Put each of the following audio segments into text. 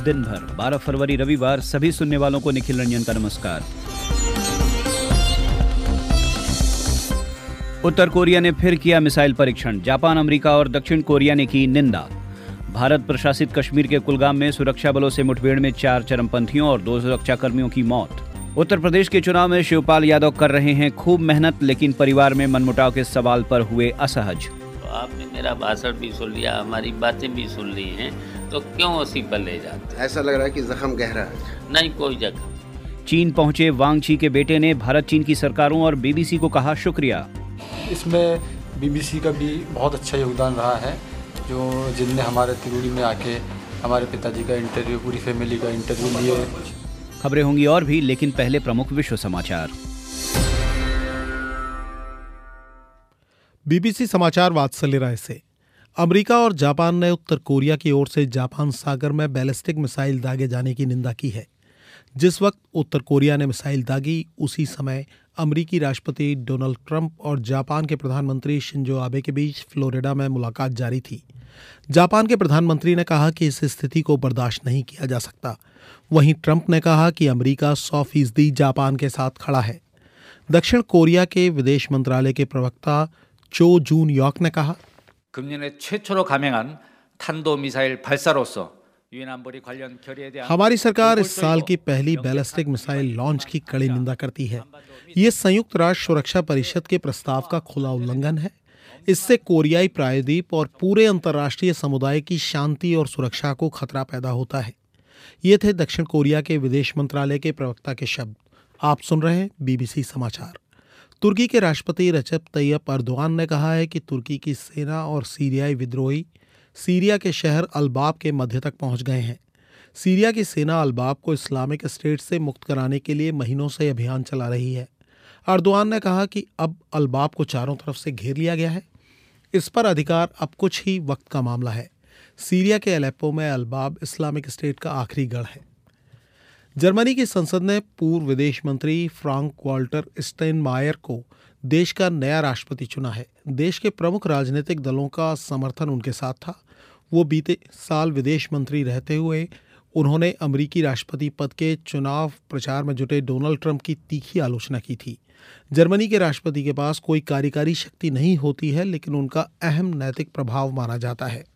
दिन भर 12 फरवरी रविवार सभी सुनने वालों को निखिल रंजन का नमस्कार। उत्तर कोरिया ने फिर किया मिसाइल परीक्षण। जापान, अमेरिका और दक्षिण कोरिया ने की निंदा। भारत प्रशासित कश्मीर के कुलगाम में सुरक्षा बलों से मुठभेड़ में 4 चरमपंथियों और 2 सुरक्षाकर्मियों की मौत। उत्तर प्रदेश के चुनाव में शिवपाल यादव कर रहे हैं खूब मेहनत, लेकिन परिवार में मनमुटाव के सवाल पर हुए असहज। तो आपने मेरा भाषण भी सुन लिया, हमारी बातें भी सुन ली हैं, तो क्यों उसी पर ले जाते? ऐसा लग रहा है कि जख्म गहरा है। नहीं, कोई जख्म। चीन पहुंचे वांग ची के बेटे ने भारत चीन की सरकारों और बीबीसी को कहा शुक्रिया। इसमें बीबीसी का भी बहुत अच्छा योगदान रहा है, जिनने हमारे तिरूरी में आके हमारे पिताजी का इंटरव्यू, पूरी फैमिली का इंटरव्यू लिए। खबरें होंगी और भी, लेकिन पहले प्रमुख विश्व समाचार। बीबीसी समाचार वात्सल्य राय से। अमेरिका और जापान ने उत्तर कोरिया की ओर से जापान सागर में बैलिस्टिक मिसाइल दागे जाने की निंदा की है। जिस वक्त उत्तर कोरिया ने मिसाइल दागी, उसी समय अमेरिकी राष्ट्रपति डोनाल्ड ट्रंप और जापान के प्रधानमंत्री शिंजो आबे के बीच फ्लोरिडा में मुलाकात जारी थी। जापान के प्रधानमंत्री ने कहा कि इस स्थिति को बर्दाश्त नहीं किया जा सकता। वहीं ट्रंप ने कहा कि अमेरिका 100% जापान के साथ खड़ा है। दक्षिण कोरिया के विदेश मंत्रालय के प्रवक्ता चो जून यॉक ने कहा, 금년에 최초로 감행한 탄도미사일 발사로서 हमारी सरकार इस साल की पहली बैलिस्टिक मिसाइल लॉन्च की कड़ी निंदा करती है। ये संयुक्त राष्ट्र सुरक्षा परिषद के प्रस्ताव का खुला उल्लंघन है। इससे कोरियाई प्रायद्वीप और पूरे अंतर्राष्ट्रीय समुदाय की शांति और सुरक्षा को खतरा पैदा होता है। ये थे दक्षिण कोरिया के विदेश मंत्रालय के प्रवक्ता के शब्द। आप सुन रहे हैं बीबीसी समाचार। तुर्की के राष्ट्रपति रजब तैयप अर्दोगान ने कहा है कि तुर्की की सेना और सीरियाई विद्रोही सीरिया के शहर अलबाब के मध्य तक पहुंच गए हैं। सीरिया की सेना अलबाब को इस्लामिक स्टेट से मुक्त कराने के लिए महीनों से अभियान चला रही है। अर्दोगान ने कहा कि अब अलबाब को चारों तरफ से घेर लिया गया है। इस पर अधिकार अब कुछ ही वक्त का मामला है। सीरिया के अलेप्पो में अलबाब इस्लामिक स्टेट का आखिरी गढ़ है। जर्मनी की संसद ने पूर्व विदेश मंत्री फ्रांक वॉल्टर स्टेनमायर को देश का नया राष्ट्रपति चुना है। देश के प्रमुख राजनीतिक दलों का समर्थन उनके साथ था। वो बीते साल विदेश मंत्री रहते हुए उन्होंने अमेरिकी राष्ट्रपति पद के चुनाव प्रचार में जुटे डोनाल्ड ट्रंप की तीखी आलोचना की थी। जर्मनी के राष्ट्रपति के पास कोई कार्यकारी शक्ति नहीं होती है, लेकिन उनका अहम नैतिक प्रभाव माना जाता है।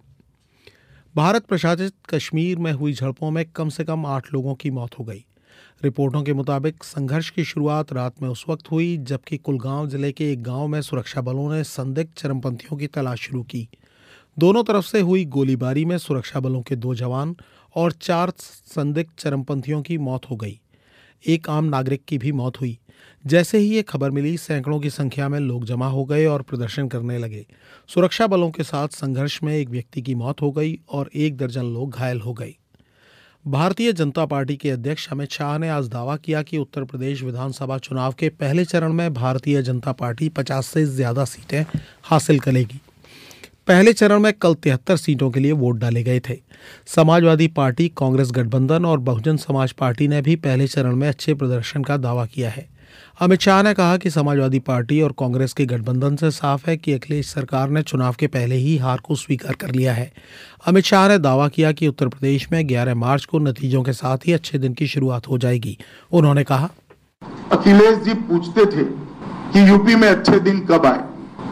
भारत प्रशासित कश्मीर में हुई झड़पों में कम से कम 8 लोगों की मौत हो गई। रिपोर्टों के मुताबिक संघर्ष की शुरुआत रात में उस वक्त हुई जबकि कुलगाम जिले के एक गांव में सुरक्षा बलों ने संदिग्ध चरमपंथियों की तलाश शुरू की। दोनों तरफ से हुई गोलीबारी में सुरक्षा बलों के 2 जवान और 4 संदिग्ध चरमपंथियों की मौत हो गई। एक आम नागरिक की भी मौत हुई। जैसे ही ये खबर मिली, सैकड़ों की संख्या में लोग जमा हो गए और प्रदर्शन करने लगे। सुरक्षा बलों के साथ संघर्ष में एक व्यक्ति की मौत हो गई और 1 दर्जन लोग घायल हो गए। भारतीय जनता पार्टी के अध्यक्ष अमित शाह ने आज दावा किया कि उत्तर प्रदेश विधानसभा चुनाव के पहले चरण में भारतीय जनता पार्टी 50 से ज्यादा सीटें हासिल करेगी। पहले चरण में कल 73 सीटों के लिए वोट डाले गए थे। समाजवादी पार्टी, कांग्रेस गठबंधन और बहुजन समाज पार्टी ने भी पहले चरण में अच्छे प्रदर्शन का दावा किया है। अमित शाह ने कहा कि समाजवादी पार्टी और कांग्रेस के गठबंधन से साफ है कि अखिलेश सरकार ने चुनाव के पहले ही हार को स्वीकार कर लिया है। अमित शाह ने दावा किया कि उत्तर प्रदेश में 11 मार्च को नतीजों के साथ ही अच्छे दिन की शुरुआत हो जाएगी। उन्होंने कहा, अखिलेश जी पूछते थे कि यूपी में अच्छे दिन कब आए।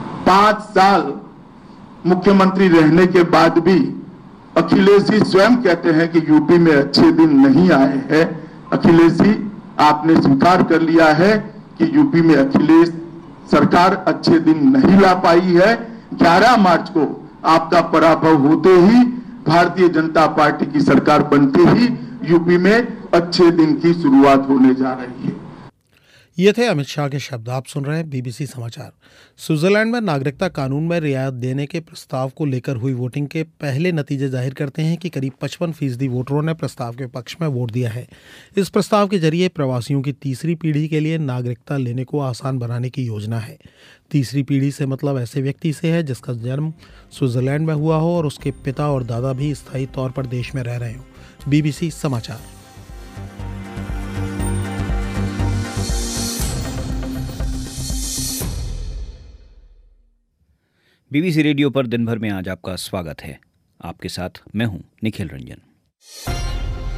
5 साल मुख्यमंत्री रहने के बाद भी अखिलेश जी स्वयं कहते हैं कि यूपी में अच्छे दिन नहीं आए हैं। अखिलेश जी, आपने स्वीकार कर लिया है कि यूपी में अखिलेश सरकार अच्छे दिन नहीं ला पाई है। 11 मार्च को आपका पराभव होते ही, भारतीय जनता पार्टी की सरकार बनते ही यूपी में अच्छे दिन की शुरुआत होने जा रही है। ये थे अमित शाह के शब्द। आप सुन रहे हैं बीबीसी समाचार। स्विट्जरलैंड में नागरिकता कानून में रियायत देने के प्रस्ताव को लेकर हुई वोटिंग के पहले नतीजे जाहिर करते हैं कि करीब 55% वोटरों ने प्रस्ताव के पक्ष में वोट दिया है। इस प्रस्ताव के जरिए प्रवासियों की तीसरी पीढ़ी के लिए नागरिकता लेने को आसान बनाने की योजना है। तीसरी पीढ़ी से मतलब ऐसे व्यक्ति से है जिसका जन्म स्विट्जरलैंड में हुआ हो और उसके पिता और दादा भी स्थायी तौर पर देश में रह रहे हों। बीबीसी समाचार। बीबीसी रेडियो पर दिन भर में आज आपका स्वागत है। आपके साथ मैं हूं निखिल रंजन।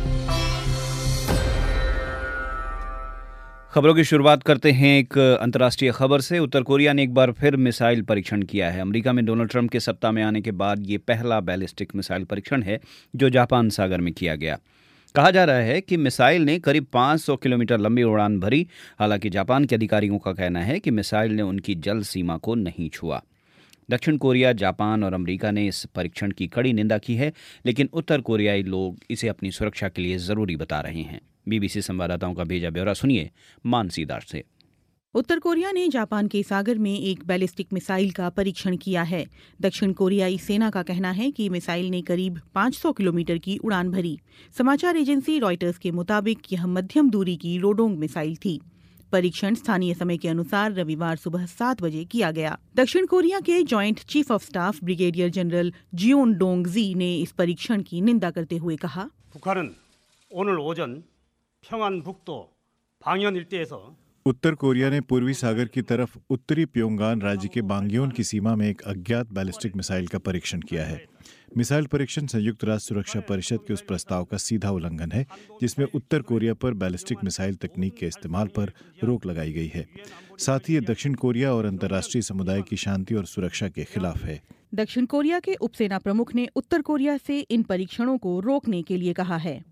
खबरों की शुरुआत करते हैं एक अंतर्राष्ट्रीय खबर से। उत्तर कोरिया ने एक बार फिर मिसाइल परीक्षण किया है। अमेरिका में डोनाल्ड ट्रंप के सत्ता में आने के बाद ये पहला बैलिस्टिक मिसाइल परीक्षण है जो जापान सागर में किया गया। कहा जा रहा है कि मिसाइल ने करीब 500 किलोमीटर लंबी उड़ान भरी। हालांकि जापान के अधिकारियों का कहना है कि मिसाइल ने उनकी जल सीमा को नहीं छुआ। दक्षिण कोरिया, जापान और अमेरिका ने इस परीक्षण की कड़ी निंदा की है, लेकिन उत्तर कोरियाई लोग इसे अपनी सुरक्षा के लिए ज़रूरी बता रहे हैं। बीबीसी संवाददाताओं का भेजा ब्यौरा सुनिए मानसी दास से। उत्तर कोरिया ने जापान के सागर में एक बैलिस्टिक मिसाइल का परीक्षण किया है। दक्षिण कोरियाई सेना का कहना है कि मिसाइल ने करीब 500 किलोमीटर की उड़ान भरी। समाचार एजेंसी रॉयटर्स के मुताबिक यह मध्यम दूरी की रोडोंग मिसाइल थी। परीक्षण स्थानीय समय के अनुसार रविवार सुबह 7 बजे किया गया। दक्षिण कोरिया के joint chief of staff brigadier general Jeon Dong Ji ने इस परीक्षण की निंदा करते हुए कहा, 북한은 오늘 오전 평안북도 방현 일대에서 उत्तर कोरिया ने पूर्वी सागर की तरफ उत्तरी प्योंगयान राज्य के बांग्योन की सीमा में एक अज्ञात बैलिस्टिक मिसाइल का परीक्षण किया है। मिसाइल परीक्षण संयुक्त राष्ट्र सुरक्षा परिषद के उस प्रस्ताव का सीधा उल्लंघन है जिसमें उत्तर कोरिया पर बैलिस्टिक मिसाइल तकनीक के इस्तेमाल पर रोक लगाई गई है। साथ ही ये दक्षिण कोरिया और अंतर्राष्ट्रीय समुदाय की शांति और सुरक्षा के खिलाफ है। दक्षिण कोरिया के उपसेना प्रमुख ने उत्तर कोरिया से इन परीक्षणों को रोकने के लिए कहा है।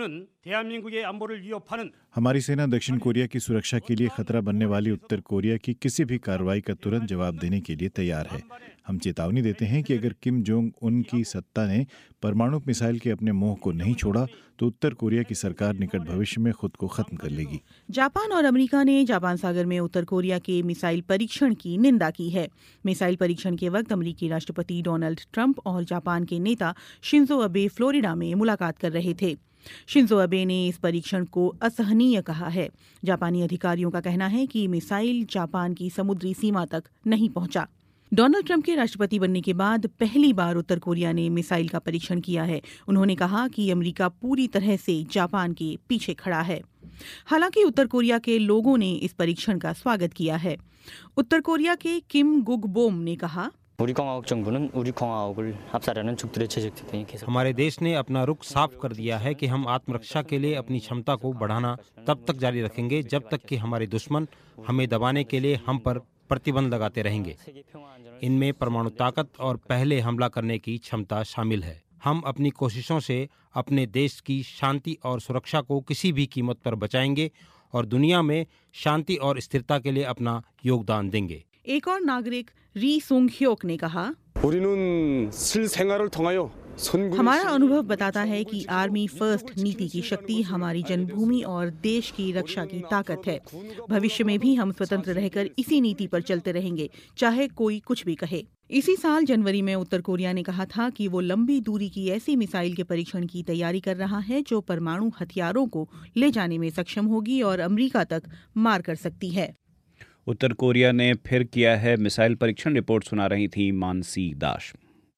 हमारी सेना दक्षिण कोरिया की सुरक्षा के लिए खतरा बनने वाली उत्तर कोरिया की किसी भी कार्रवाई का तुरंत जवाब देने के लिए तैयार है। हम चेतावनी देते हैं कि अगर किम जोंग उन की सत्ता ने परमाणु मिसाइल के अपने मोह को नहीं छोड़ा तो उत्तर कोरिया की सरकार निकट भविष्य में खुद को खत्म कर लेगी। जापान और अमेरिका ने जापान सागर में उत्तर कोरिया के मिसाइल परीक्षण की निंदा की है। मिसाइल परीक्षण के वक्त अमेरिकी राष्ट्रपति डोनाल्ड ट्रंप और जापान के नेता शिंजो अबे फ्लोरिडा में मुलाकात कर रहे थे। शिंजो अबे ने इस परीक्षण को असहनीय कहा है। जापानी अधिकारियों का कहना है कि मिसाइल जापान की समुद्री सीमा तक नहीं पहुंचा। डोनाल्ड ट्रंप के राष्ट्रपति बनने के बाद पहली बार उत्तर कोरिया ने मिसाइल का परीक्षण किया है। उन्होंने कहा कि अमेरिका पूरी तरह से जापान के पीछे खड़ा है। हालांकि उत्तर कोरिया के लोगों ने इस परीक्षण का स्वागत किया है। उत्तर कोरिया के किम गुगबोम ने कहा, हमारे देश ने अपना रुख साफ कर दिया है कि हम आत्मरक्षा के लिए अपनी क्षमता को बढ़ाना तब तक जारी रखेंगे जब तक कि हमारे दुश्मन हमें दबाने के लिए हम पर प्रतिबंध लगाते रहेंगे। इनमें परमाणु ताकत और पहले हमला करने की क्षमता शामिल है। हम अपनी कोशिशों से अपने देश की शांति और सुरक्षा को किसी भी कीमत पर बचाएंगे और दुनिया में शांति और स्थिरता के लिए अपना योगदान देंगे। एक और नागरिक री सुंग ह्योक ने कहा, हमारा अनुभव बताता है कि आर्मी फर्स्ट नीति की शक्ति हमारी जन्मभूमि और देश की रक्षा की ताकत है। भविष्य में भी हम स्वतंत्र रहकर इसी नीति पर चलते रहेंगे, चाहे कोई कुछ भी कहे। इसी साल जनवरी में उत्तर कोरिया ने कहा था कि वो लंबी दूरी की ऐसी मिसाइल के परीक्षण की तैयारी कर रहा है जो परमाणु हथियारों को ले जाने में सक्षम होगी और अमेरिका तक मार कर सकती है। उत्तर कोरिया ने फिर किया है मिसाइल परीक्षण। रिपोर्ट सुना रही थी मानसी दास।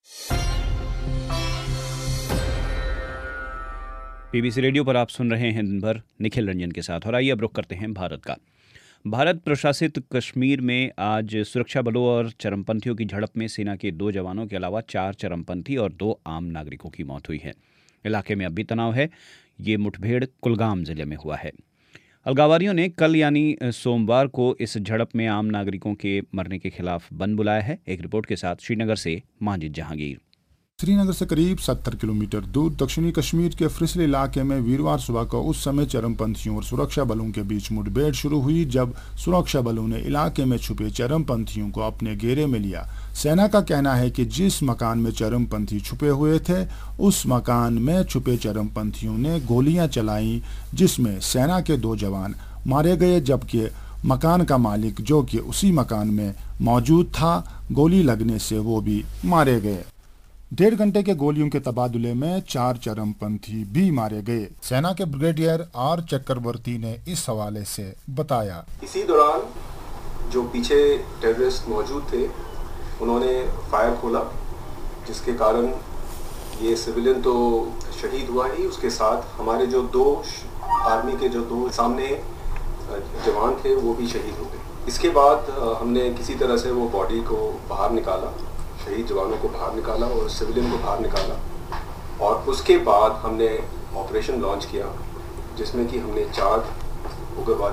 बीबीसी रेडियो पर आप सुन रहे हैं दिन भर निखिल रंजन के साथ। और आइए अब रुख करते हैं भारत का। भारत प्रशासित कश्मीर में आज सुरक्षा बलों और चरमपंथियों की झड़प में सेना के 2 जवानों के अलावा 4 चरमपंथी और 2 आम नागरिकों की मौत हुई है। इलाके में अब भी तनाव है। ये मुठभेड़ कुलगाम जिले में हुआ है। अलगावरियों ने कल यानी सोमवार को इस झड़प में आम नागरिकों के मरने के खिलाफ बंद बुलाया है। एक रिपोर्ट के साथ श्रीनगर से माजिद जहांगीर। श्रीनगर से करीब 70 किलोमीटर दूर दक्षिणी कश्मीर के फ्रिसल इलाके में वीरवार सुबह को उस समय चरमपंथियों और सुरक्षा बलों के बीच मुठभेड़ शुरू हुई जब सुरक्षा बलों ने इलाके में छुपे चरमपंथियों को अपने घेरे में लिया। सेना का कहना है कि जिस मकान में चरमपंथी छुपे हुए थे उस मकान में छुपे चरमपंथियों ने गोलियां चलाई जिसमें सेना के 2 जवान मारे गए, जबकि मकान का मालिक जो कि उसी मकान में मौजूद था गोली लगने से वो भी मारे गए। 1.5 घंटे के गोलियों के तबादले में 4 चरमपंथी भी मारे गए। सेना के ब्रिगेडियर आर चक्रवर्ती ने इस हवाले से बताया, इसी दौरान जो पीछे टेररिस्ट मौजूद थे उन्होंने फायर खोला जिसके कारण ये सिविलियन तो शहीद हुआ ही, उसके साथ हमारे जो 2 आर्मी के जो 2 सामने जवान थे वो भी शहीद हो गए। इसके बाद हमने किसी तरह से वो बॉडी को बाहर निकाला, शहीद जवानों को बाहर निकाला और सिविलियन को बाहर निकाला और उसके बाद हमने ऑपरेशन लॉन्च किया जिसमें कि हमने 4 उग्रवादी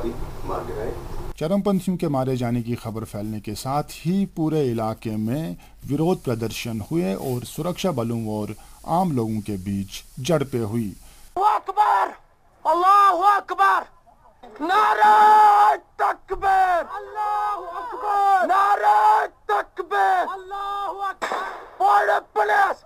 मार गिराए। चरमपंथियों के मारे जाने की खबर फैलने के साथ ही पूरे इलाके में विरोध प्रदर्शन हुए और सुरक्षा बलों और आम लोगों के बीच झड़पें हुई। अकबर, अल्लाहु अकबर, नारे तकबीर, अल्लाहु अकबर, नारे तकबीर, अल्लाहु अकबर, border police,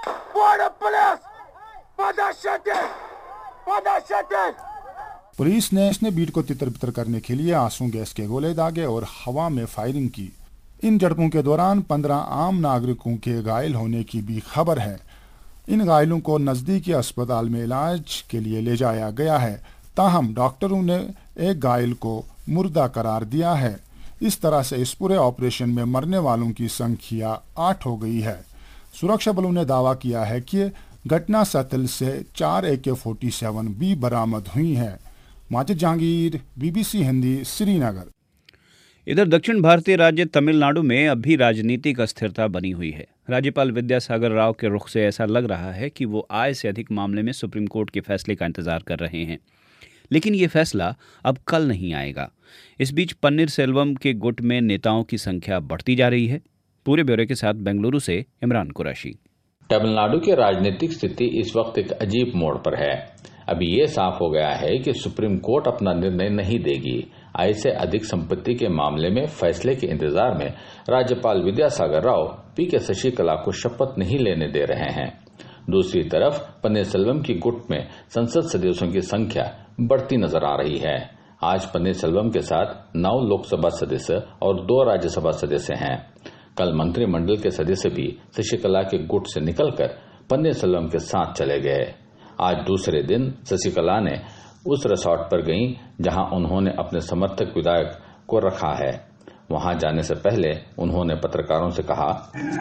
पुलिस ने बीट को तितर-बितर करने के लिए आंसू गैस के गोले दागे और हवा में फायरिंग की। इन झड़पों के दौरान 15 आम नागरिकों के घायल होने की भी खबर है। इन घायलों को नजदीकी अस्पताल में इलाज के लिए ले जाया गया है। ताहम डॉक्टरों ने एक घायल को मुर्दा करार दिया है। इस तरह से इस पूरे ऑपरेशन में मरने वालों की संख्या 8 हो गई है। सुरक्षा बलों ने दावा किया है कि घटना स्थल से 4 AK-47 भी बरामद हुई हैं। माजिद जहांगीर, BBC हिंदी, श्रीनगर। इधर दक्षिण भारतीय राज्य तमिलनाडु में अब भी राजनीतिक अस्थिरता बनी हुई है। राज्यपाल विद्यासागर राव के रुख से ऐसा लग रहा है कि वो आय से अधिक मामले में सुप्रीम कोर्ट के फैसले का इंतजार कर रहे हैं, लेकिन ये फैसला अब कल नहीं आएगा। इस बीच पन्नीर सेल्वम के गुट में नेताओं की संख्या बढ़ती जा रही है। पूरे ब्यौरे के साथ बेंगलुरु से इमरान कुरैशी। तमिलनाडु की राजनीतिक स्थिति इस वक्त एक अजीब मोड़ पर है। अभी ये साफ हो गया है कि सुप्रीम कोर्ट अपना निर्णय नहीं देगी। आय से अधिक संपत्ति के मामले में फैसले के इंतजार में राज्यपाल विद्यासागर राव पी.के. शशिकला को शपथ नहीं लेने दे रहे हैं। दूसरी तरफ पन्नीरसेल्वम की गुट में संसद सदस्यों की संख्या बढ़ती नजर आ रही है। आज पन्नीरसेल्वम के साथ 9 लोकसभा सदस्य और 2 राज्यसभा सदस्य हैं। कल मंत्रिमंडल के सदस्य भी शशिकला के गुट से निकलकर पन्नीरसेल्वम के साथ चले गए। आज दूसरे दिन शशिकला ने उस रिसोर्ट पर गईं जहां उन्होंने अपने समर्थक विधायक को रखा है। वहां जाने से पहले उन्होंने पत्रकारों से कहा,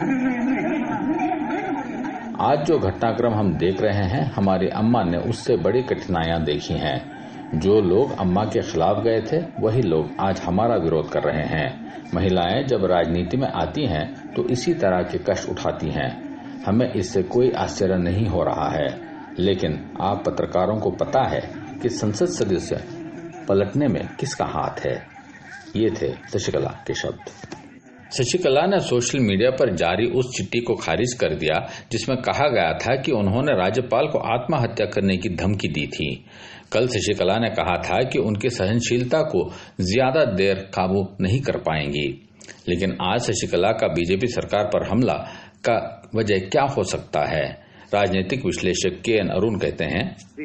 आज जो घटनाक्रम हम देख रहे हैं, हमारी अम्मा ने उससे बड़ी कठिनाइयां देखी हैं। जो लोग अम्मा के खिलाफ गए थे, वही लोग आज हमारा विरोध कर रहे हैं। महिलाएं जब राजनीति में आती हैं तो इसी तरह के कष्ट उठाती हैं। हमें इससे कोई आश्चर्य नहीं हो रहा है, लेकिन आप पत्रकारों को पता है कि संसद सदस्य पलटने में किसका हाथ है। ये थे शशिकला के शब्द। शशिकला ने सोशल मीडिया पर जारी उस चिट्ठी को खारिज कर दिया जिसमें कहा गया था कि उन्होंने राज्यपाल को आत्महत्या करने की धमकी दी थी। कल शशिकला ने कहा था कि उनकी सहनशीलता को ज्यादा देर काबू नहीं कर पाएंगी, लेकिन आज शशिकला का बीजेपी सरकार पर हमला का वजह क्या हो सकता है। राजनीतिक विश्लेषक के.एन. अरुण कहते हैं,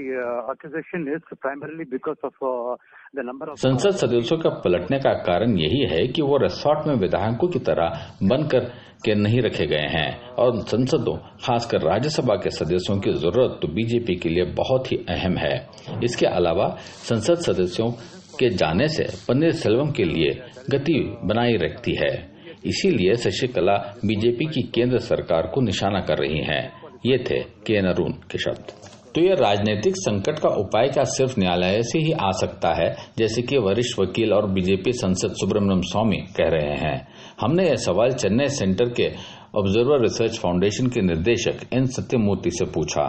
संसद सदस्यों का पलटने का कारण यही है कि वो रिसोर्ट में विधायकों की तरह बनकर के नहीं रखे गए हैं और संसदों, खासकर राज्यसभा के सदस्यों की जरूरत तो बीजेपी के लिए बहुत ही अहम है। इसके अलावा संसद सदस्यों के जाने से पन्नीरसेल्वम के लिए गति बनाई रखती है। इसीलिए शशिकला बीजेपी की केंद्र सरकार को निशाना कर रही हैं। ये थे के.एन. अरुण के शब्द। तो ये राजनीतिक संकट का उपाय क्या सिर्फ न्यायालय से ही आ सकता है, जैसे कि वरिष्ठ वकील और बीजेपी सांसद सुब्रमण्यम स्वामी कह रहे हैं। हमने यह सवाल चेन्नई सेंटर के ऑब्जर्वर रिसर्च फाउंडेशन के निर्देशक एन सत्यमूर्ति से पूछा।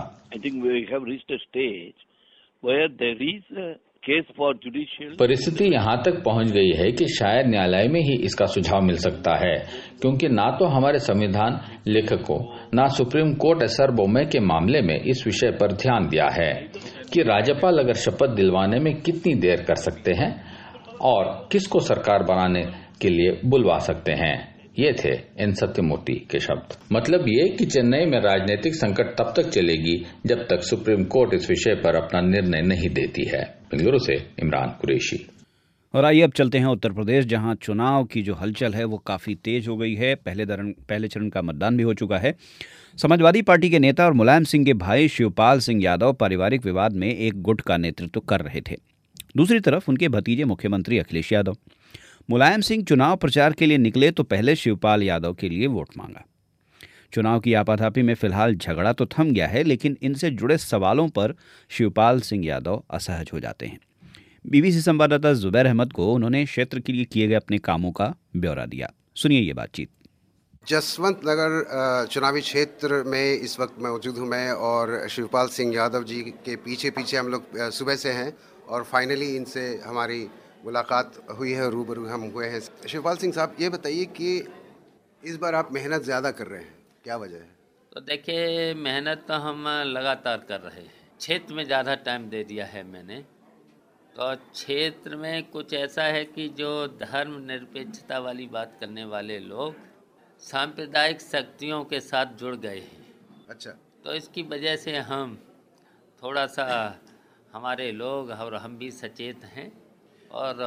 परिस्थिति यहाँ तक पहुँच गई है कि शायद न्यायालय में ही इसका सुझाव मिल सकता है, क्योंकि ना तो हमारे संविधान लेखकों ना सुप्रीम कोर्ट सार्वभौम के मामले में इस विषय पर ध्यान दिया है कि राज्यपाल अगर शपथ दिलवाने में कितनी देर कर सकते हैं और किसको सरकार बनाने के लिए बुलवा सकते हैं। ये थे एन सत्यमूर्ति के शब्द। मतलब ये कि चेन्नई में राजनीतिक संकट तब तक चलेगी जब तक सुप्रीम कोर्ट इस विषय पर अपना निर्णय नहीं देती है। बेंगलुरु से इमरान कुरैशी। और आइए अब चलते हैं उत्तर प्रदेश, जहां चुनाव की जो हलचल है वो काफ़ी तेज हो गई है। पहले चरण का मतदान भी हो चुका है। समाजवादी पार्टी के नेता और मुलायम सिंह के भाई शिवपाल सिंह यादव पारिवारिक विवाद में एक गुट का नेतृत्व कर रहे थे। दूसरी तरफ उनके भतीजे मुख्यमंत्री अखिलेश यादव। मुलायम सिंह चुनाव प्रचार के लिए निकले तो पहले शिवपाल यादव के लिए वोट मांगा। चुनाव की आपाधापी में फिलहाल झगड़ा तो थम गया है, लेकिन इनसे जुड़े सवालों पर शिवपाल सिंह यादव असहज हो जाते हैं। बीबीसी संवाददाता जुबैर अहमद को उन्होंने क्षेत्र के लिए किए गए अपने कामों का ब्यौरा दिया। सुनिए ये बातचीत। जसवंत नगर चुनावी क्षेत्र में इस वक्त मौजूद हूँ मैं, और शिवपाल सिंह यादव जी के पीछे हम लोग सुबह से हैं और फाइनली इनसे हमारी मुलाकात हुई है, रूबरू हम हुए हैं। शिवपाल सिंह साहब, ये बताइए कि इस बार आप मेहनत ज़्यादा कर रहे हैं, क्या वजह है? तो देखिए, मेहनत तो हम लगातार कर रहे हैं। क्षेत्र में ज़्यादा टाइम दे दिया है मैंने। तो क्षेत्र में कुछ ऐसा है कि जो धर्मनिरपेक्षता वाली बात करने वाले लोग सांप्रदायिक शक्तियों के साथ जुड़ गए हैं। अच्छा। तो इसकी वजह से हम थोड़ा सा, हमारे लोग और हम भी सचेत हैं और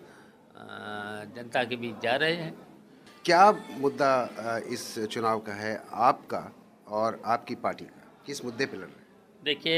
जनता के बीच जा रहे हैं। क्या मुद्दा इस चुनाव का है, आपका और आपकी पार्टी का? किस मुद्दे पे लड़ रहे हैं? देखिए,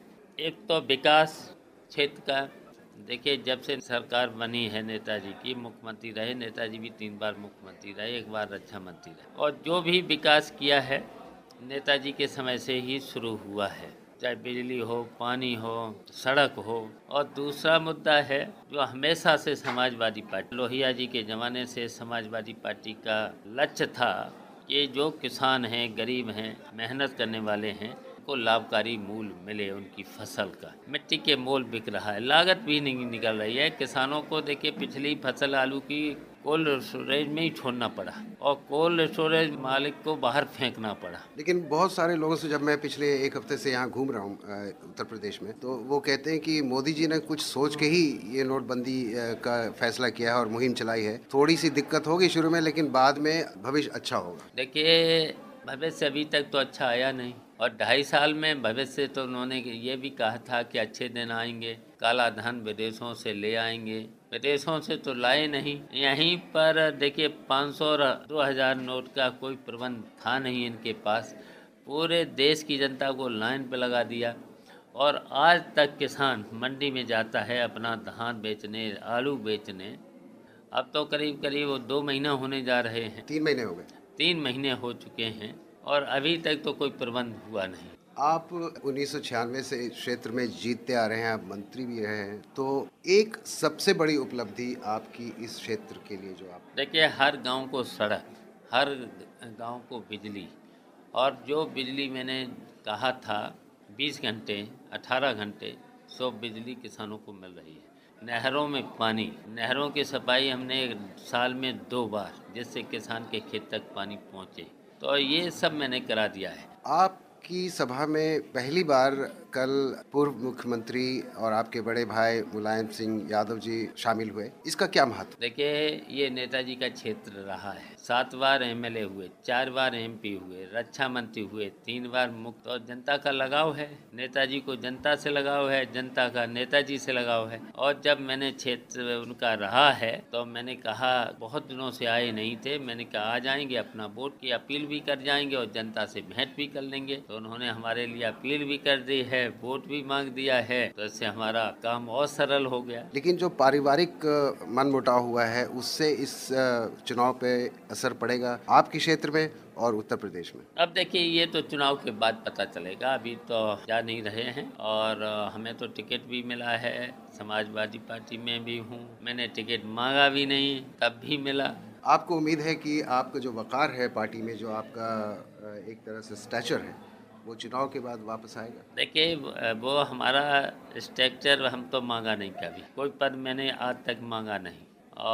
एक तो विकास क्षेत्र का। देखिए, जब से सरकार बनी है नेताजी की, मुख्यमंत्री रहे नेताजी भी, 3 बार मुख्यमंत्री रहे, 1 बार रक्षा मंत्री रहे, और जो भी विकास किया है नेताजी के समय से ही शुरू हुआ है, चाहे बिजली हो, पानी हो, सड़क हो। और दूसरा मुद्दा है जो हमेशा से समाजवादी पार्टी, लोहिया जी के ज़माने से समाजवादी पार्टी का लक्ष्य था कि जो किसान हैं, गरीब हैं, मेहनत करने वाले हैं, को लाभकारी मूल्य मिले उनकी फसल का। मिट्टी के मोल बिक रहा है, लागत भी नहीं निकल रही है। किसानों को देखिए, पिछली फसल आलू की कोल्ड स्टोरेज में ही छोड़ना पड़ा और कोल्ड स्टोरेज मालिक को बाहर फेंकना पड़ा। लेकिन बहुत सारे लोगों से जब मैं पिछले 1 हफ्ते से यहाँ घूम रहा हूँ उत्तर प्रदेश में, तो वो कहते हैं कि मोदी जी ने कुछ सोच के ही ये नोटबंदी का फैसला किया है और मुहिम चलाई है। थोड़ी सी दिक्कत होगी शुरू में, लेकिन बाद में भविष्य अच्छा होगा। देखिए, भविष्य अभी तक तो अच्छा आया नहीं, और 2.5 साल में भविष्य तो उन्होंने ये भी कहा था कि अच्छे दिन आएंगे, काला धन विदेशों से ले आएंगे। विदेशों से तो लाए नहीं, यहीं पर देखिए 500 और 2000 नोट का कोई प्रबंध था नहीं इनके पास। पूरे देश की जनता को लाइन पे लगा दिया, और आज तक किसान मंडी में जाता है अपना धान बेचने, आलू बेचने। अब तो करीब करीब 2 महीना होने जा रहे हैं। 3 महीने हो गए। 3 महीने हो चुके हैं और अभी तक तो कोई प्रबंध हुआ नहीं। आप 1996 से इस क्षेत्र में जीतते आ रहे हैं, आप मंत्री भी रहे हैं, तो एक सबसे बड़ी उपलब्धि आपकी इस क्षेत्र के लिए जो आप? देखिए, हर गांव को सड़क, हर गांव को बिजली, और जो बिजली मैंने कहा था 20 घंटे 18 घंटे सो बिजली किसानों को मिल रही है। नहरों में पानी, नहरों की सफाई हमने साल में 2 बार, जिससे किसान के खेत तक पानी पहुंचे। तो ये सब मैंने करा दिया है। आपकी सभा में पहली बार कल पूर्व मुख्यमंत्री और आपके बड़े भाई मुलायम सिंह यादव जी शामिल हुए, इसका क्या महत्व? देखिए, ये नेताजी का क्षेत्र रहा है। 7 बार एमएलए हुए, 4 बार एमपी हुए, रक्षा मंत्री हुए, 3 बार मुक्त। और जनता का लगाव है, नेताजी को जनता से लगाव है, जनता का नेताजी से लगाव है। और जब मैंने क्षेत्र उनका रहा है तो मैंने कहा, बहुत दिनों से आए नहीं थे, मैंने कहा आ जाएंगे, अपना वोट की अपील भी कर जाएंगे और जनता से भेंट भी कर लेंगे। तो उन्होंने हमारे लिए अपील भी कर दी है, वोट भी मांग दिया है, तो इससे हमारा काम और सरल हो गया। लेकिन जो पारिवारिक मनमुटाव हुआ है, उससे इस चुनाव पे असर पड़ेगा आपके क्षेत्र में और उत्तर प्रदेश में? अब देखिए, ये तो चुनाव के बाद पता चलेगा, अभी तो जा नहीं रहे हैं। और हमें तो टिकट भी मिला है, समाजवादी पार्टी में भी हूँ, मैंने टिकट मांगा भी नहीं, तब भी मिला। आपको उम्मीद है कि आपका जो वक़ार है पार्टी में, जो आपका एक तरह से स्टैचर है, वो चुनाव के बाद वापस आएगा? देखिए, वो हमारा स्ट्रक्चर हम तो मांगा नहीं, कभी कोई पद मैंने आज तक मांगा नहीं।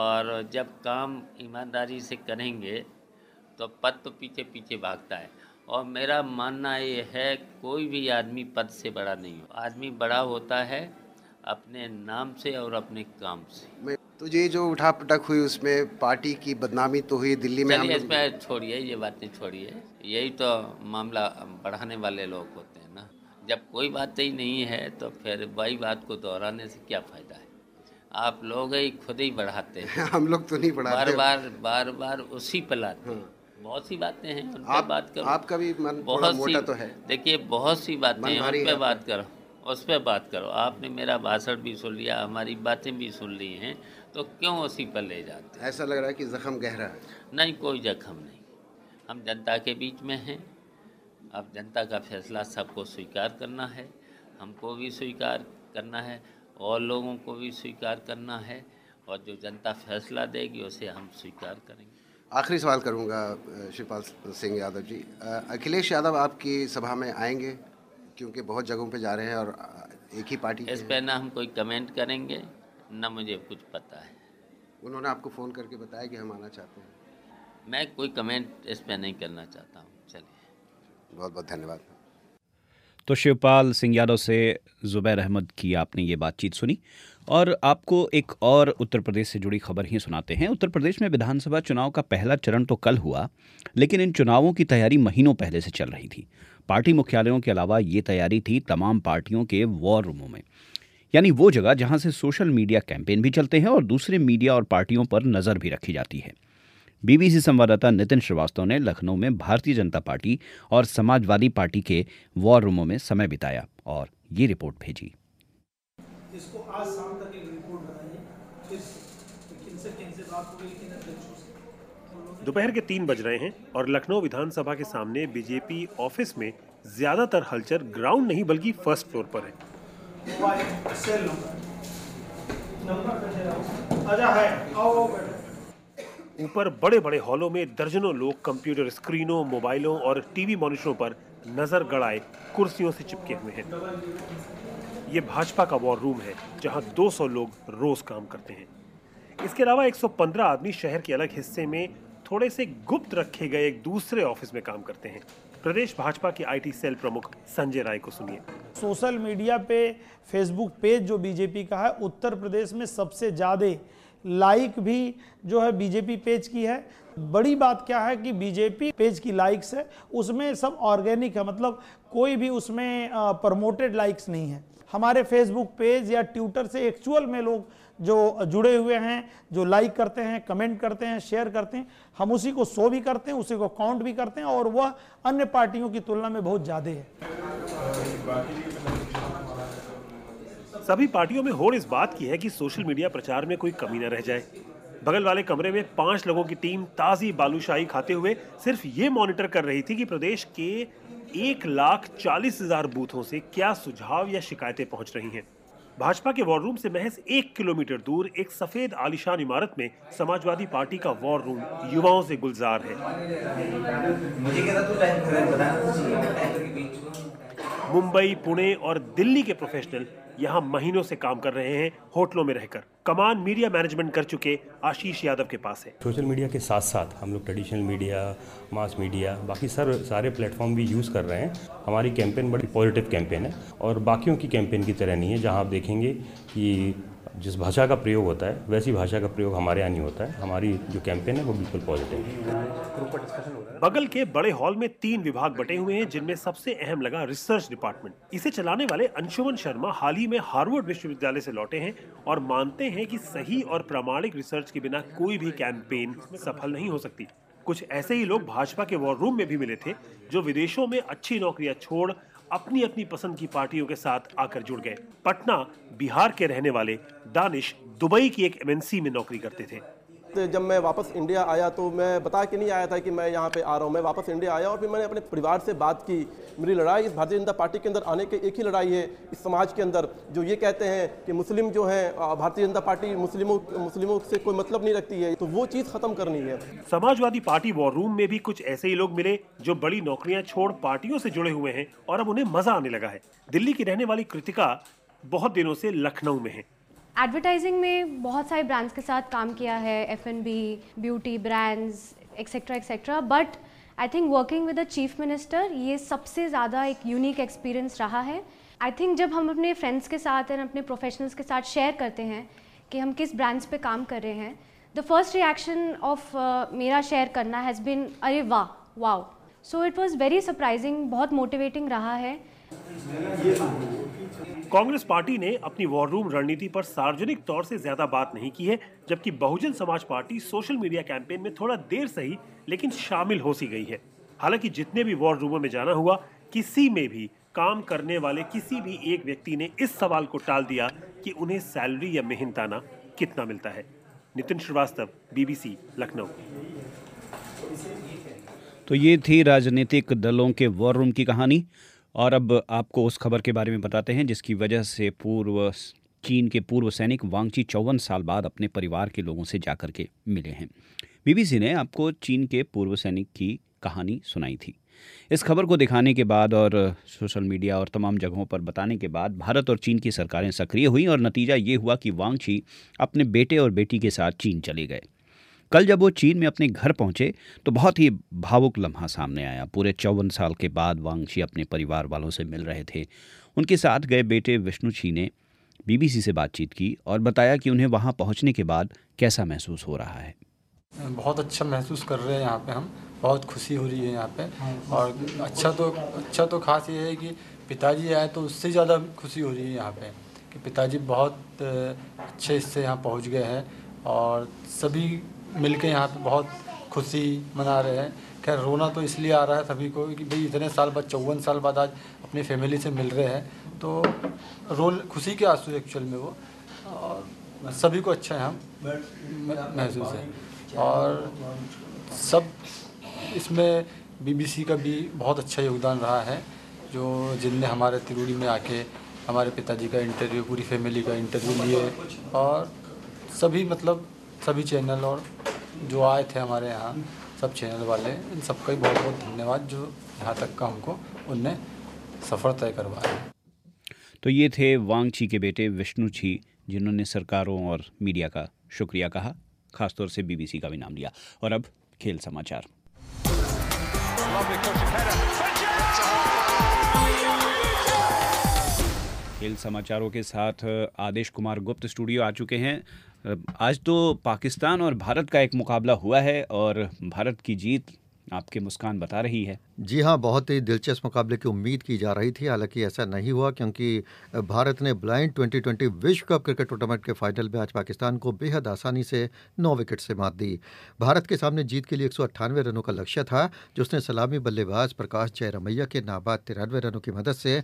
और जब काम ईमानदारी से करेंगे तो पद तो पीछे पीछे भागता है। और मेरा मानना ये है, कोई भी आदमी पद से बड़ा नहीं हो, आदमी बड़ा होता है अपने नाम से और अपने काम से। तो ये जो उठापटक हुई, उसमें पार्टी की बदनामी तो हुई दिल्ली में। चलिए, इसमें छोड़िए, ये बातें छोड़िए, यही तो मामला बढ़ाने वाले लोग होते हैं ना। जब कोई बात ही नहीं है तो फिर वही बात को दोहराने से क्या फ़ायदा है? आप लोग ही खुद ही बढ़ाते हैं। हम लोग तो नहीं बढ़ाते, बार बार उसी पर लाते हैं। बहुत सी बातें हैं, उन पर बात करो। आपका भी मन बहुत मोटा तो है। देखिए, बहुत सी बातें हैं, उन पर बात करो, उस पर बात करो। आपने मेरा भाषण भी सुन लिया, हमारी बातें भी सुन ली हैं, तो क्यों उसी पर ले जाते हैं? ऐसा लग रहा है कि जख्म गहरा है। नहीं, कोई जख्म नहीं। हम जनता के बीच में हैं। अब जनता का फैसला सबको स्वीकार करना है, हमको भी स्वीकार करना है और लोगों को भी स्वीकार करना है, और जो जनता फैसला देगी उसे हम स्वीकार करेंगे। आखिरी सवाल करूंगा शिवपाल सिंह यादव जी, अखिलेश यादव आपकी सभा में आएंगे? क्योंकि बहुत जगहों पे जा रहे हैं और एक ही पार्टी इस पर ना हम कोई कमेंट करेंगे, न मुझे कुछ पता है। उन्होंने आपको फ़ोन करके बताया कि हम आना चाहते हैं? मैं कोई कमेंट इस पर नहीं करना चाहता हूँ। चलिए, बहुत बहुत धन्यवाद। तो शिवपाल सिंह यादव से ज़ुबैर अहमद की आपने ये बातचीत सुनी। और आपको एक और उत्तर प्रदेश से जुड़ी खबर ही सुनाते हैं। उत्तर प्रदेश में विधानसभा चुनाव का पहला चरण तो कल हुआ, लेकिन इन चुनावों की तैयारी महीनों पहले से चल रही थी। पार्टी मुख्यालयों के अलावा ये तैयारी थी तमाम पार्टियों के वॉर रूमों में, यानी वो जगह जहां से सोशल मीडिया कैंपेन भी चलते हैं और दूसरे मीडिया और पार्टियों पर नज़र भी रखी जाती है। बीबीसी संवाददाता नितिन श्रीवास्तव ने लखनऊ में भारतीय जनता पार्टी और समाजवादी पार्टी के वॉर रूमों में समय बिताया और ये रिपोर्ट भेजी। इसको आज शाम तक एक रिपोर्ट बनाइए, फिर किनसे बात हो गई अध्यक्षों से। दोपहर के 3 बज रहे हैं और लखनऊ विधानसभा के सामने बीजेपी ऑफिस में ज्यादातर हलचल ग्राउंड नहीं बल्कि फर्स्ट फ्लोर पर है। सेल नंबर अच्छा है, आओ बैठो। ऊपर बड़े बड़े हॉलों में दर्जनों लोग कंप्यूटर स्क्रीनों, मोबाइलों और टीवी मॉनिटरों पर नजर गड़ाए कुर्सियों से चिपके हुए हैं। ये भाजपा का वॉर रूम है जहां 200 लोग रोज काम करते हैं। इसके अलावा 115 आदमी शहर के अलग हिस्से में थोड़े से गुप्त रखे गए एक दूसरे ऑफिस में काम करते हैं। प्रदेश भाजपा के आईटी सेल प्रमुख संजय राय को सुनिए। सोशल मीडिया पे फेसबुक पेज जो बीजेपी का है, उत्तर प्रदेश में सबसे ज़्यादा लाइक भी जो है बीजेपी पेज की है। बड़ी बात क्या है कि बीजेपी पेज की लाइक्स है उसमें सब ऑर्गेनिक है, मतलब कोई भी उसमें प्रमोटेड लाइक्स नहीं है। हमारे फेसबुक पेज या ट्विटर से एक्चुअल में लोग जो जुड़े हुए हैं, जो लाइक करते हैं, कमेंट करते हैं, शेयर करते हैं, हम उसी को शो भी करते हैं, उसी को काउंट भी करते हैं और वह अन्य पार्टियों की तुलना में बहुत ज़्यादा है। सभी पार्टियों में होड़ इस बात की है कि सोशल मीडिया प्रचार में कोई कमी न रह जाए। बगल वाले कमरे में 5 लोगों की टीम ताज़ी बालूशाही खाते हुए सिर्फ ये मॉनिटर कर रही थी कि प्रदेश के 1,40,000 बूथों से क्या सुझाव या शिकायतें पहुंच रही हैं। भाजपा के वॉर रूम से महज 1 किलोमीटर दूर एक सफेद आलीशान इमारत में समाजवादी पार्टी का वॉर रूम युवाओं से गुलजार है। मुंबई, पुणे और दिल्ली के प्रोफेशनल यहाँ महीनों से काम कर रहे हैं, होटलों में रहकर। कमान मीडिया मैनेजमेंट कर चुके आशीष यादव के पास है। सोशल मीडिया के साथ साथ हम लोग ट्रेडिशनल मीडिया, मास मीडिया, बाकी सारे प्लेटफॉर्म भी यूज़ कर रहे हैं। हमारी कैंपेन बड़ी पॉजिटिव कैंपेन है और बाकियों की कैंपेन की तरह नहीं है, जहाँ आप देखेंगे कि जिस भाषा का प्रयोग होता है वैसी भाषा का प्रयोग हमारे यहाँ नहीं होता है। हमारी जो कैंपेन है वो बिल्कुल पॉजिटिव है। बगल के बड़े हॉल में 3 विभाग बटे हुए हैं, जिनमें सबसे अहम लगा रिसर्च डिपार्टमेंट। इसे चलाने वाले अंशुमन शर्मा हाल ही में हार्वर्ड विश्वविद्यालय से लौटे हैं और मानते हैं कि सही और प्रामाणिक रिसर्च के बिना कोई भी कैंपेन सफल नहीं हो सकती। कुछ ऐसे ही लोग भाजपा के वॉर रूम में भी मिले थे, जो विदेशों में अच्छी नौकरियां छोड़ अपनी अपनी पसंद की पार्टियों के साथ आकर जुड़ गए। पटना, बिहार के रहने वाले दानिश दुबई की एक एमएनसी में नौकरी करते थे। जब मैं वापस इंडिया आया तो मैं बता के नहीं आया था कि मैं यहाँ पे आ रहा हूँ। मैं वापस इंडिया आया और फिर मैंने अपने परिवार से बात की। मेरी लड़ाई इस भारतीय जनता पार्टी के अंदर आने के एक ही लड़ाई है, इस समाज के अंदर जो ये कहते हैं कि मुस्लिम जो है भारतीय जनता पार्टी मुस्लिमों से कोई मतलब नहीं रखती है, तो वो चीज़ खत्म करनी है। समाजवादी पार्टी वॉर रूम में भी कुछ ऐसे ही लोग मिले जो बड़ी नौकरियां छोड़ पार्टियों से जुड़े हुए हैं और अब उन्हें मजा आने लगा है। दिल्ली की रहने वाली कृतिका बहुत दिनों से लखनऊ में है। एडवर्टाइजिंग में बहुत सारे ब्रांड्स के साथ काम किया है, F&B, beauty brands etcetera etcetera, but I think working with the chief minister ये सबसे ज़्यादा एक यूनिक एक्सपीरियंस रहा है। आई थिंक जब हम अपने फ्रेंड्स के साथ और अपने प्रोफेशनल्स के साथ शेयर करते हैं कि हम किस ब्रांड्स पे काम कर रहे हैं, द फर्स्ट रिएक्शन ऑफ मेरा शेयर करना हैज़ बिन अरे वाह wow. So it was very surprising, बहुत मोटिवेटिंग रहा है। कांग्रेस पार्टी ने अपनी वॉर रूम रणनीति पर सार्वजनिक तौर से ज्यादा बात नहीं की है, जबकि Bahujan Samaj party social media campaign में थोड़ा देर सही लेकिन शामिल हो सी गई है। हालांकि जितने भी वॉर रूमों में जाना हुआ, किसी में भी काम करने वाले किसी भी एक व्यक्ति ने इस सवाल को टाल दिया कि उन्हें सैलरी या मेहनताना कितना मिलता है। नितिन श्रीवास्तव, बीबीसी, लखनऊ। तो ये थी राजनीतिक दलों के वॉर रूम की कहानी। और अब आपको उस खबर के बारे में बताते हैं जिसकी वजह से चीन के पूर्व सैनिक वांगची 54 साल बाद अपने परिवार के लोगों से जाकर के मिले हैं। बीबीसी ने आपको चीन के पूर्व सैनिक की कहानी सुनाई थी। इस खबर को दिखाने के बाद और सोशल मीडिया और तमाम जगहों पर बताने के बाद भारत और चीन की सरकारें सक्रिय हुई और नतीजा ये हुआ कि वांग ची अपने बेटे और बेटी के साथ चीन चले गए। कल जब वो चीन में अपने घर पहुंचे तो बहुत ही भावुक लम्हा सामने आया। पूरे 54 साल के बाद वांग ची अपने परिवार वालों से मिल रहे थे। उनके साथ गए बेटे विष्णु ची ने बीबीसी से बातचीत की और बताया कि उन्हें वहां पहुंचने के बाद कैसा महसूस हो रहा है। बहुत अच्छा महसूस कर रहे हैं यहाँ पे, हम बहुत खुशी हो रही है यहाँ पे। और अच्छा तो खास ये है कि पिताजी आए तो उससे ज़्यादा खुशी हो रही है यहाँ पे कि पिताजी बहुत अच्छे इससे यहाँ पहुँच गए हैं और सभी मिलके यहाँ पे बहुत खुशी मना रहे हैं। खैर रोना तो इसलिए आ रहा है सभी को कि भाई इतने साल बाद 54 साल बाद आज अपनी फैमिली से मिल रहे हैं, तो खुशी के आंसू एक्चुअल में वो, और सभी को अच्छा यहाँ महसूस है। और सब इसमें बीबीसी का भी बहुत अच्छा योगदान रहा है, जो जिनने हमारे तिरूड़ी में आके हमारे पिताजी का इंटरव्यू, पूरी फैमिली का इंटरव्यू लिए, और सभी चैनल और जो आए थे हमारे यहाँ सब चैनल वाले, इन सबका ही बहुत बहुत धन्यवाद जो यहाँ तक का हमको उनने सफ़र तय करवाया। तो ये थे वांग ची के बेटे विष्णु ची, जिन्होंने सरकारों और मीडिया का शुक्रिया कहा, खासतौर से बीबीसी का भी नाम लिया। और अब खेल समाचार। खेल समाचारों के साथ आदेश कुमार गुप्त स्टूडियो आ चुके हैं। आज तो पाकिस्तान और भारत का एक मुकाबला हुआ है और भारत की जीत आपके मुस्कान बता रही है। जी हाँ, बहुत ही दिलचस्प मुकाबले की उम्मीद की जा रही थी, हालांकि ऐसा नहीं हुआ क्योंकि भारत ने ब्लाइंड 2020 विश्व कप क्रिकेट टूर्नामेंट के फाइनल में आज पाकिस्तान को बेहद आसानी से 9 विकेट से मात दी। भारत के सामने जीत के लिए 198 रनों का लक्ष्य था, जो उसने सलामी बल्लेबाज प्रकाश जयरमैया के नाबाद 93 रनों की मदद से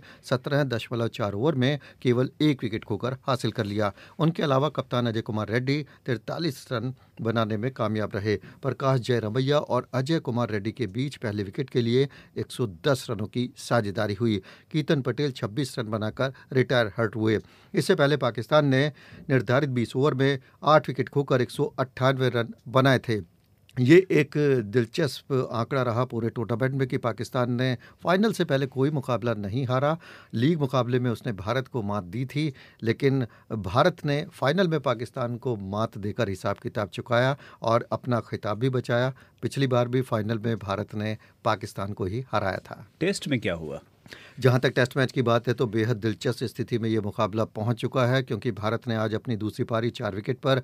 17.4 ओवर में केवल 1 विकेट खोकर हासिल कर लिया। उनके अलावा कप्तान अजय कुमार रेड्डी 43 रन बनाने में कामयाब रहे। प्रकाश जयरमैया और अजय कुमार रेड्डी के बीच पहले विकेट के लिए 110 रनों की साझेदारी हुई। कीर्तन पटेल 26 रन बनाकर रिटायर हर्ट हुए। इससे पहले पाकिस्तान ने निर्धारित 20 ओवर में 8 विकेट खोकर 198 रन बनाए थे। ये एक दिलचस्प आंकड़ा रहा पूरे टूर्नामेंट में कि पाकिस्तान ने फाइनल से पहले कोई मुकाबला नहीं हारा। लीग मुकाबले में उसने भारत को मात दी थी, लेकिन भारत ने फाइनल में पाकिस्तान को मात देकर हिसाब किताब चुकाया और अपना खिताब भी बचाया। पिछली बार भी फाइनल में भारत ने पाकिस्तान को ही हराया था। टेस्ट में क्या हुआ? जहां तक टेस्ट मैच की बात है तो बेहद दिलचस्प स्थिति में ये मुकाबला पहुंच चुका है, क्योंकि भारत ने आज अपनी दूसरी पारी 4 विकेट पर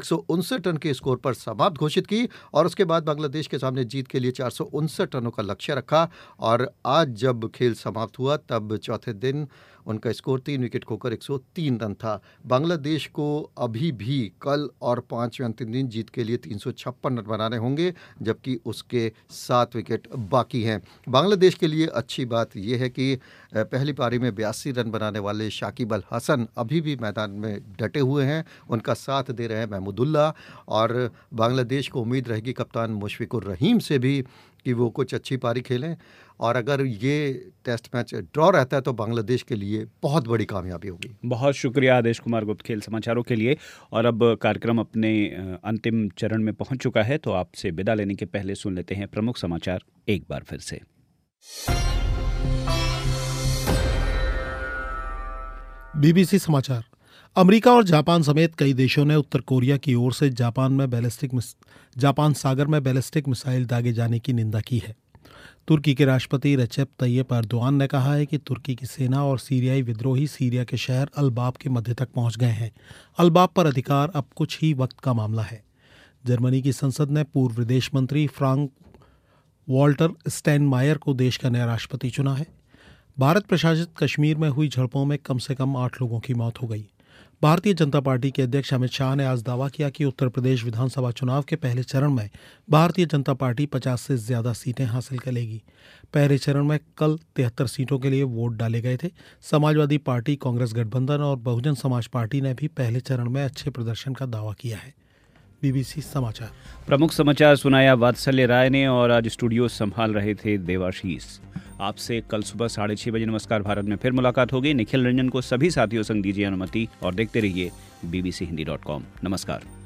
159 रन के स्कोर पर समाप्त घोषित की और उसके बाद बांग्लादेश के सामने जीत के लिए 459 रनों का लक्ष्य रखा। और आज जब खेल समाप्त हुआ तब चौथे दिन उनका स्कोर 3 विकेट खोकर 103 रन था। बांग्लादेश को अभी भी कल और 5वें अंतिम दिन जीत के लिए 356 रन बनाने होंगे, जबकि उसके 7 विकेट बाकी हैं। बांग्लादेश के लिए अच्छी बात यह है कि पहली पारी में 82 रन बनाने वाले शाकिब अल हसन अभी भी मैदान में डटे हुए हैं, उनका साथ दे रहे हैं महमूदुल्लाह। और बांग्लादेश को उम्मीद रहेगी कप्तान मुशफिकुर रहीम से भी कि वो कुछ अच्छी पारी खेलें, और अगर ये टेस्ट मैच ड्रॉ रहता है तो बांग्लादेश के लिए बहुत बड़ी कामयाबी होगी। बहुत शुक्रिया आदेश कुमार गुप्त खेल समाचारों के लिए। और अब कार्यक्रम अपने अंतिम चरण में पहुंच चुका है, तो आपसे विदा लेने के पहले सुन लेते हैं प्रमुख समाचार एक बार फिर से। बीबीसी समाचार। अमेरिका और जापान समेत कई देशों ने उत्तर कोरिया की ओर से जापान सागर में बैलिस्टिक मिसाइल दागे जाने की निंदा की है। तुर्की के राष्ट्रपति रेसेप तैयप एर्दोआन ने कहा है कि तुर्की की सेना और सीरियाई विद्रोही सीरिया के शहर अलबाब के मध्य तक पहुंच गए हैं। अलबाब पर अधिकार अब कुछ ही वक्त का मामला है। जर्मनी की संसद ने पूर्व विदेश मंत्री फ्रांक वॉल्टर स्टेनमायर को देश का नया राष्ट्रपति चुना है। भारत प्रशासित कश्मीर में हुई झड़पों में कम से कम 8 लोगों की मौत हो गई। भारतीय जनता पार्टी के अध्यक्ष अमित शाह ने आज दावा किया कि उत्तर प्रदेश विधानसभा चुनाव के पहले चरण में भारतीय जनता पार्टी 50 से ज्यादा सीटें हासिल करेगी। पहले चरण में कल 73 सीटों के लिए वोट डाले गए थे। समाजवादी पार्टी, कांग्रेस गठबंधन और बहुजन समाज पार्टी ने भी पहले चरण में अच्छे प्रदर्शन का दावा किया है। बीबीसी समाचार। प्रमुख समाचार सुनाया वात्सल्य राय ने और आज स्टूडियो संभाल रहे थे देवाशीष। आपसे कल सुबह 6:30 बजे नमस्कार भारत में फिर मुलाकात होगी। निखिल रंजन को सभी साथियों संग दीजिए अनुमति और देखते रहिए bbchindi.com। नमस्कार।